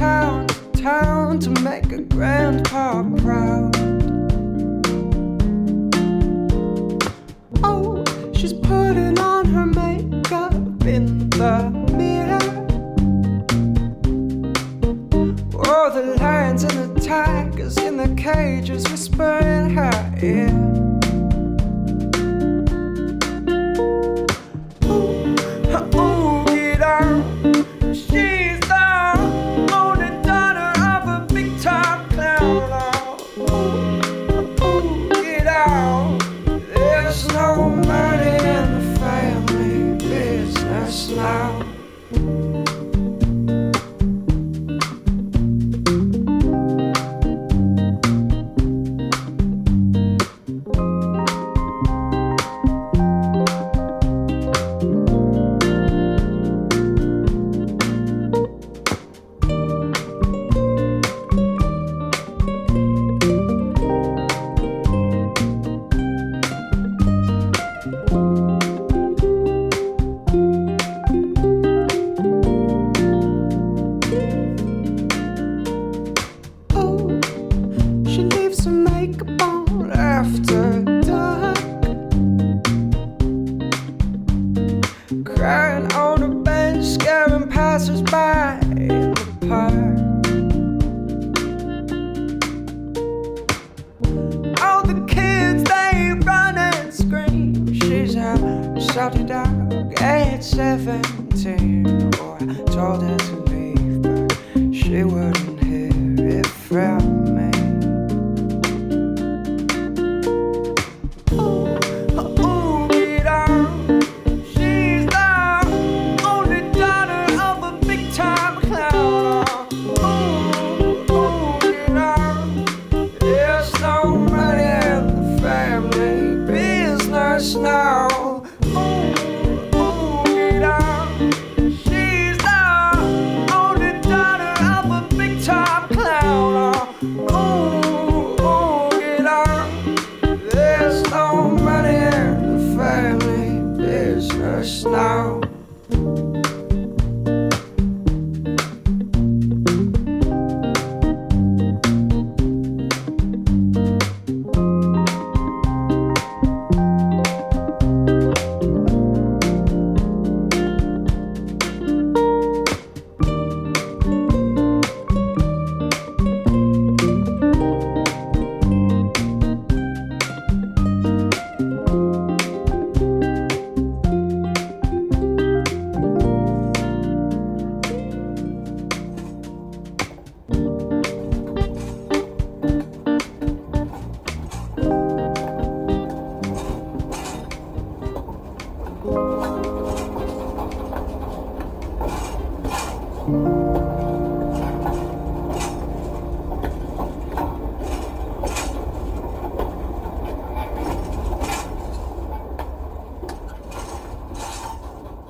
town to town to make her grandpa proud. Oh, she's putting on her makeup in the mirror. Oh, the lions and the tigers in the cages whisper in her ear. Crying on a bench, scaring passers-by in the park. All the kids, they run and scream. She's a shouty dog, age 17. Oh, I told her to leave, but she would